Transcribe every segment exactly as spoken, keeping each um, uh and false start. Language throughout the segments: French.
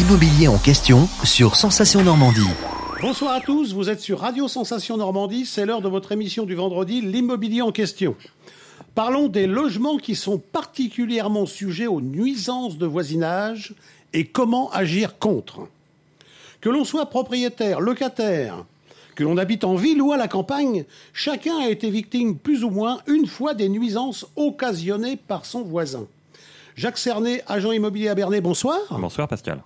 l'immobilier en question sur Sensation Normandie. Bonsoir à tous, vous êtes sur Radio Sensation Normandie, c'est l'heure de votre émission du vendredi, l'immobilier en question. Parlons des logements qui sont particulièrement sujets aux nuisances de voisinage et comment agir contre. Que l'on soit propriétaire, locataire, que l'on habite en ville ou à la campagne, chacun a été victime plus ou moins une fois des nuisances occasionnées par son voisin. Jacques Cernet, agent immobilier à Bernay, bonsoir. Bonsoir Pascal.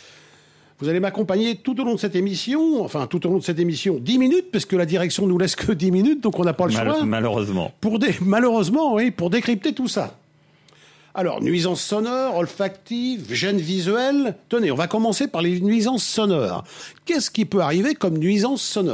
Vous allez m'accompagner tout au long de cette émission, enfin tout au long de cette émission, dix minutes, parce que la direction nous laisse que dix minutes, donc on n'a pas le Mal- choix. Malheureusement. Pour dé- Malheureusement, oui, pour décrypter tout ça. Alors, nuisances sonores, olfactives, gêne visuelle. Tenez, on va commencer par les nuisances sonores. Qu'est-ce qui peut arriver comme nuisance sonore ?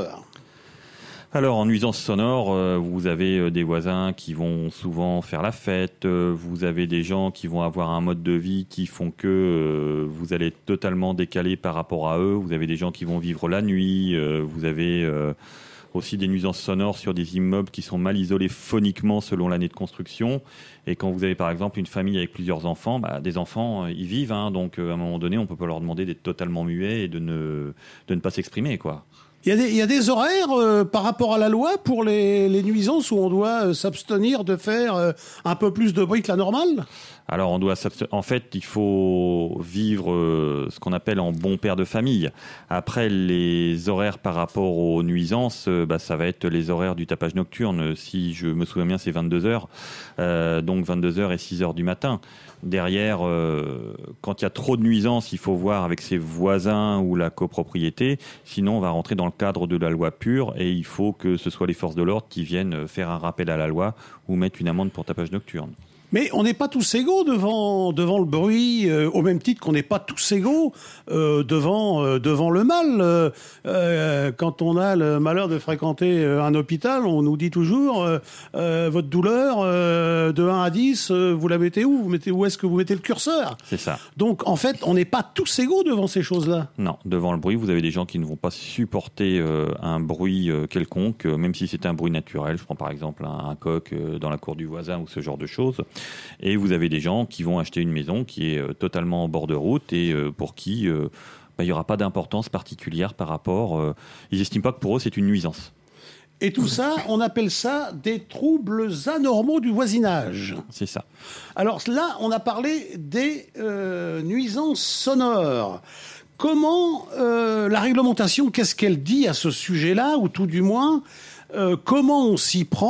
Alors, en nuisance sonore, euh, vous avez euh, des voisins qui vont souvent faire la fête, euh, vous avez des gens qui vont avoir un mode de vie qui font que euh, vous allez être totalement décalé par rapport à eux, vous avez des gens qui vont vivre la nuit, euh, vous avez euh, aussi des nuisances sonores sur des immeubles qui sont mal isolés phoniquement selon l'année de construction. Et quand vous avez par exemple une famille avec plusieurs enfants, bah, des enfants, euh, ils vivent, hein, donc euh, à un moment donné, on ne peut pas leur demander d'être totalement muets et de ne, de ne pas s'exprimer, quoi. Il y a des, il y a des horaires euh, par rapport à la loi pour les, les nuisances où on doit euh, s'abstenir de faire euh, un peu plus de bruit que la normale ? Alors, on doit s'abst- en fait, il faut vivre euh, ce qu'on appelle en bon père de famille. Après, les horaires par rapport aux nuisances, euh, bah, ça va être les horaires du tapage nocturne. Si je me souviens bien, c'est vingt-deux heures. Euh, donc, vingt-deux heures et six heures du matin. Derrière, euh, quand il y a trop de nuisances, il faut voir avec ses voisins ou la copropriété. Sinon, on va rentrer dans le cadre de la loi pure et il faut que ce soit les forces de l'ordre qui viennent faire un rappel à la loi ou mettre une amende pour tapage nocturne. Mais on n'est pas tous égaux devant, devant le bruit, euh, au même titre qu'on n'est pas tous égaux euh, devant, euh, devant le mal. Euh, euh, quand on a le malheur de fréquenter euh, un hôpital, on nous dit toujours euh, euh, votre douleur, euh, de un à dix, euh, vous la mettez où vous mettez, où est-ce que vous mettez le curseur ? C'est ça. Donc, en fait, on n'est pas tous égaux devant ces choses-là. Non, devant le bruit, vous avez des gens qui ne vont pas supporter euh, un bruit euh, quelconque, euh, même si c'est un bruit naturel. Je prends par exemple un, un coq euh, dans la cour du voisin ou ce genre de choses. Et vous avez des gens qui vont acheter une maison qui est euh, totalement en bord de route et euh, pour qui euh, bah, il n'y aura pas d'importance particulière par rapport... Euh, ils n'estiment pas que pour eux c'est une nuisance. Et tout ça, on appelle ça des troubles anormaux du voisinage. C'est ça. Alors là, on a parlé des euh, nuisances sonores. Comment euh, la réglementation, qu'est-ce qu'elle dit à ce sujet-là, ou tout du moins, euh, comment on s'y prend ?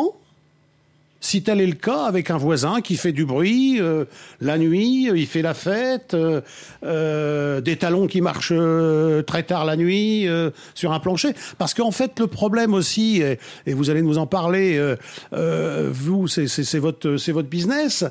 Si tel est le cas, avec un voisin qui fait du bruit, euh, la nuit, il fait la fête, euh, euh, des talons qui marchent euh, très tard la nuit euh, sur un plancher. Parce qu'en fait, le problème aussi, et, et vous allez nous en parler, euh, euh, vous, c'est, c'est, c'est, votre, c'est votre business,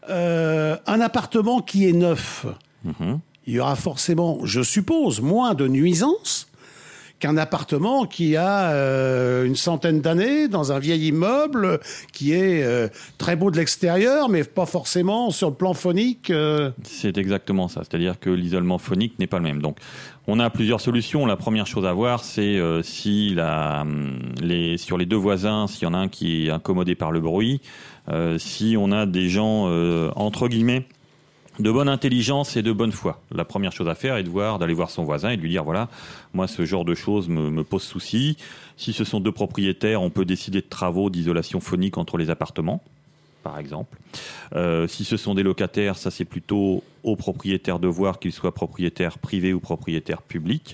euh, un appartement qui est neuf, Mm-hmm. il y aura forcément, je suppose, moins de nuisances qu'un appartement qui a euh, une centaine d'années dans un vieil immeuble qui est euh, très beau de l'extérieur, mais pas forcément sur le plan phonique. Euh... C'est exactement ça. C'est-à-dire que l'isolement phonique n'est pas le même. Donc, on a plusieurs solutions. La première chose à voir, c'est euh, si la, les, sur les deux voisins, s'il y en a un qui est incommodé par le bruit, euh, si on a des gens, euh, entre guillemets, de bonne intelligence et de bonne foi. La première chose à faire est de voir, d'aller voir son voisin et de lui dire, voilà, moi, ce genre de choses me, me pose souci. Si ce sont deux propriétaires, on peut décider de travaux d'isolation phonique entre les appartements, par exemple. Euh, si ce sont des locataires, ça, c'est plutôt aux propriétaires de voir, qu'ils soient propriétaires privés ou propriétaires publics.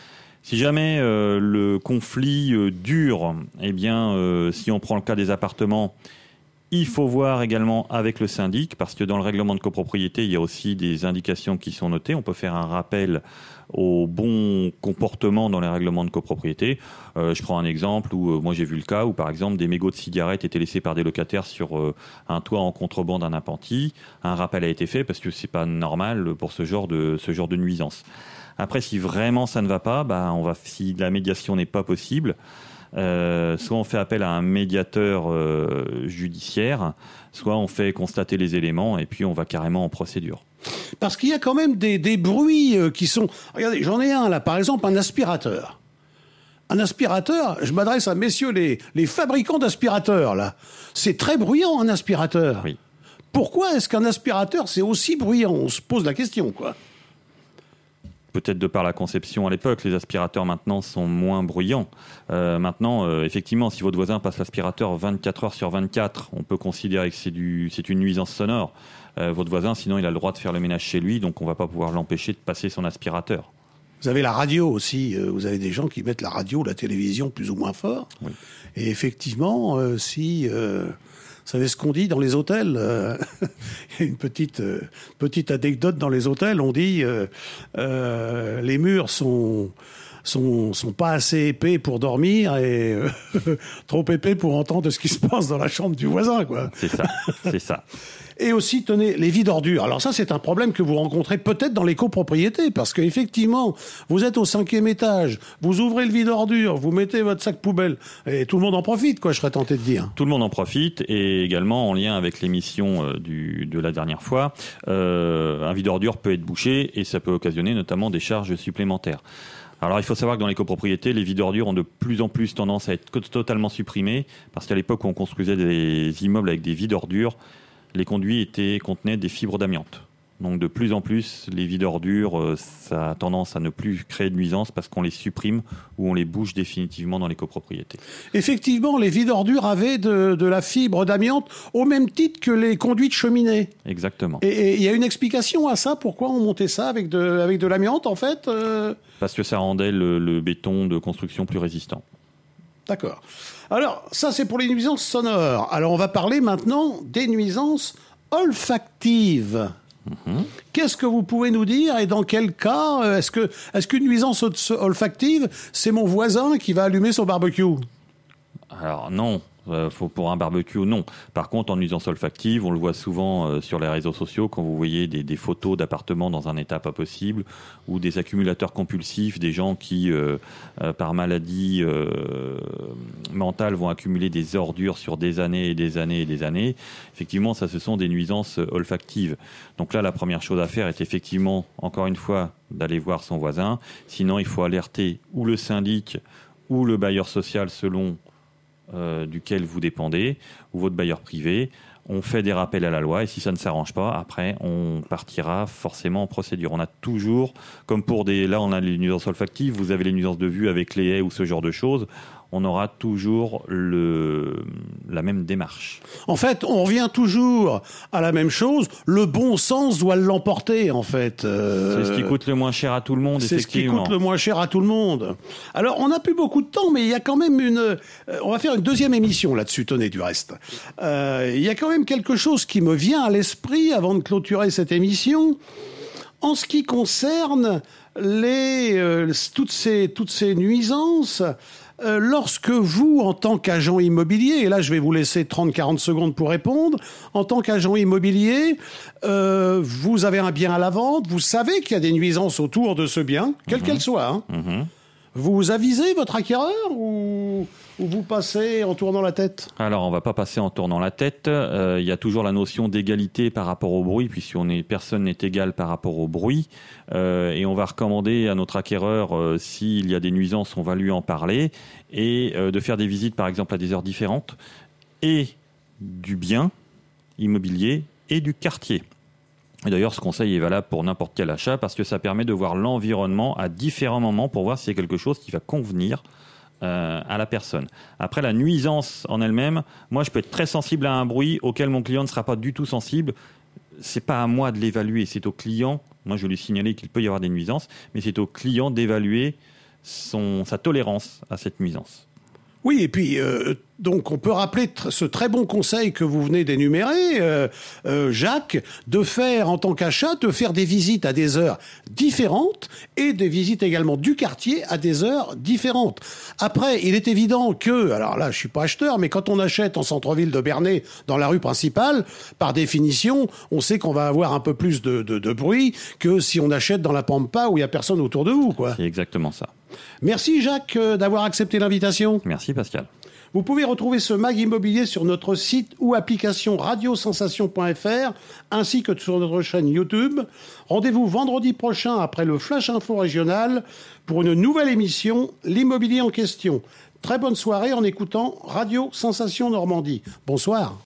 Si jamais euh, le conflit euh, dure, eh bien, euh, si on prend le cas des appartements, il faut voir également avec le syndic, parce que dans le règlement de copropriété, il y a aussi des indications qui sont notées. On peut faire un rappel au bon comportement dans les règlements de copropriété. Euh, je prends un exemple où, euh, moi j'ai vu le cas où par exemple des mégots de cigarettes étaient laissés par des locataires sur euh, un toit en contrebande d'un appentis. Un rappel a été fait parce que c'est pas normal pour ce genre de, ce genre de nuisance. Après, si vraiment ça ne va pas, bah, on va, si la médiation n'est pas possible, Euh, soit on fait appel à un médiateur euh, judiciaire, soit on fait constater les éléments et puis on va carrément en procédure. Parce qu'il y a quand même des, des bruits euh, qui sont... Regardez, j'en ai un là, par exemple, un aspirateur. Un aspirateur, je m'adresse à messieurs les, les fabricants d'aspirateurs, là. C'est très bruyant, un aspirateur. Oui. Pourquoi est-ce qu'un aspirateur, c'est aussi bruyant ? On se pose la question, quoi. peut-être de par la conception à l'époque, les aspirateurs maintenant sont moins bruyants. Euh, maintenant, euh, effectivement, si votre voisin passe l'aspirateur vingt-quatre heures sur vingt-quatre, on peut considérer que c'est, du, c'est une nuisance sonore. Euh, votre voisin, sinon, il a le droit de faire le ménage chez lui, donc on ne va pas pouvoir l'empêcher de passer son aspirateur. Vous avez la radio aussi. Vous avez des gens qui mettent la radio, la télévision plus ou moins fort. Oui. Et effectivement, euh, si... Euh Vous savez ce qu'on dit dans les hôtels euh, il y a une petite, euh, petite anecdote dans les hôtels. On dit euh, euh, les murs sont, sont, sont pas assez épais pour dormir et euh, trop épais pour entendre ce qui se passe dans la chambre du voisin, quoi. C'est ça, c'est ça. Et aussi, tenez, les vies d'ordures. Alors ça, c'est un problème que vous rencontrez peut-être dans les copropriétés, parce qu'effectivement, vous êtes au cinquième étage, vous ouvrez le vide d'ordures, vous mettez votre sac poubelle, et tout le monde en profite, quoi, je serais tenté de dire. Tout le monde en profite, et également, en lien avec l'émission euh, du, de la dernière fois, euh, un vide d'ordures peut être bouché, et ça peut occasionner notamment des charges supplémentaires. Alors il faut savoir que dans les copropriétés, les vides d'ordures ont de plus en plus tendance à être totalement supprimés, parce qu'à l'époque où on construisait des immeubles avec des vides d'ordures, les conduits étaient, contenaient des fibres d'amiante. Donc de plus en plus, les vides d'ordures, euh, ça a tendance à ne plus créer de nuisances parce qu'on les supprime ou on les bouge définitivement dans les copropriétés. Effectivement, les vides d'ordures avaient de, de la fibre d'amiante au même titre que les conduits de cheminée. Exactement. Et il y a une explication à ça, pourquoi on montait ça avec de, avec de l'amiante en fait euh... Parce que ça rendait le, le béton de construction plus résistant. D'accord. Alors, ça, c'est pour les nuisances sonores. Alors, on va parler maintenant des nuisances olfactives. Mmh. Qu'est-ce que vous pouvez nous dire et dans quel cas est-ce que, est-ce qu'une nuisance olfactive, c'est mon voisin qui va allumer son barbecue ? Alors, non. Euh, faut pour un barbecue, non. Par contre, en nuisance olfactive, on le voit souvent euh, sur les réseaux sociaux quand vous voyez des, des photos d'appartements dans un état pas possible ou des accumulateurs compulsifs, des gens qui, euh, euh, par maladie euh, mentale, vont accumuler des ordures sur des années et des années et des années. Effectivement, ça, ce sont des nuisances olfactives. Donc là, la première chose à faire est effectivement, encore une fois, d'aller voir son voisin. Sinon, il faut alerter ou le syndic ou le bailleur social selon Euh, duquel vous dépendez, ou votre bailleur privé. On fait des rappels à la loi et si ça ne s'arrange pas, après, on partira forcément en procédure. On a toujours, comme pour des... Là, on a les nuisances olfactives, vous avez les nuisances de vue avec les haies ou ce genre de choses. On aura toujours le, la même démarche. En fait, on revient toujours à la même chose. Le bon sens doit l'emporter, en fait. Euh, c'est ce qui coûte le moins cher à tout le monde, c'est effectivement. C'est ce qui coûte le moins cher à tout le monde. Alors, on n'a plus beaucoup de temps, mais il y a quand même une... Euh, on va faire une deuxième émission là-dessus, tenez, du reste. Euh, il y a quand même quelque chose qui me vient à l'esprit avant de clôturer cette émission. En ce qui concerne les, euh, toutes ces, toutes ces nuisances... Euh, lorsque vous, en tant qu'agent immobilier, et là je vais vous laisser trente à quarante secondes pour répondre, en tant qu'agent immobilier, euh, vous avez un bien à la vente, vous savez qu'il y a des nuisances autour de ce bien, quelle mmh. qu'elle soit. Hein. Mmh. Vous avisez votre acquéreur ou, ou vous passez en tournant la tête ? Alors, on ne va pas passer en tournant la tête. Euh, il y a toujours la notion d'égalité par rapport au bruit, puisque est, personne n'est égal par rapport au bruit. Euh, et on va recommander à notre acquéreur, euh, s'il y a des nuisances, on va lui en parler, et euh, de faire des visites, par exemple, à des heures différentes, et du bien immobilier et du quartier. Et d'ailleurs, ce conseil est valable pour n'importe quel achat parce que ça permet de voir l'environnement à différents moments pour voir s'il y a quelque chose qui va convenir euh, à la personne. Après, la nuisance en elle-même, moi, je peux être très sensible à un bruit auquel mon client ne sera pas du tout sensible. C'est pas à moi de l'évaluer, c'est au client. Moi, je lui signaler qu'il peut y avoir des nuisances, mais c'est au client d'évaluer son, sa tolérance à cette nuisance. Oui, et puis euh, donc on peut rappeler tr- ce très bon conseil que vous venez d'énumérer, euh, euh, Jacques, de faire en tant qu'achat, de faire des visites à des heures différentes et des visites également du quartier à des heures différentes. Après, il est évident que, alors là je suis pas acheteur, mais quand on achète en centre-ville de Bernay, dans la rue principale, par définition, on sait qu'on va avoir un peu plus de, de, de bruit que si on achète dans la Pampa où il y a personne autour de vous, quoi. C'est exactement ça. Merci Jacques d'avoir accepté l'invitation. Merci Pascal. Vous pouvez retrouver ce mag immobilier sur notre site ou application radio sensation point f r ainsi que sur notre chaîne YouTube. Rendez-vous vendredi prochain après le Flash Info Régional pour une nouvelle émission, l'immobilier en question. Très bonne soirée en écoutant Radio Sensation Normandie. Bonsoir.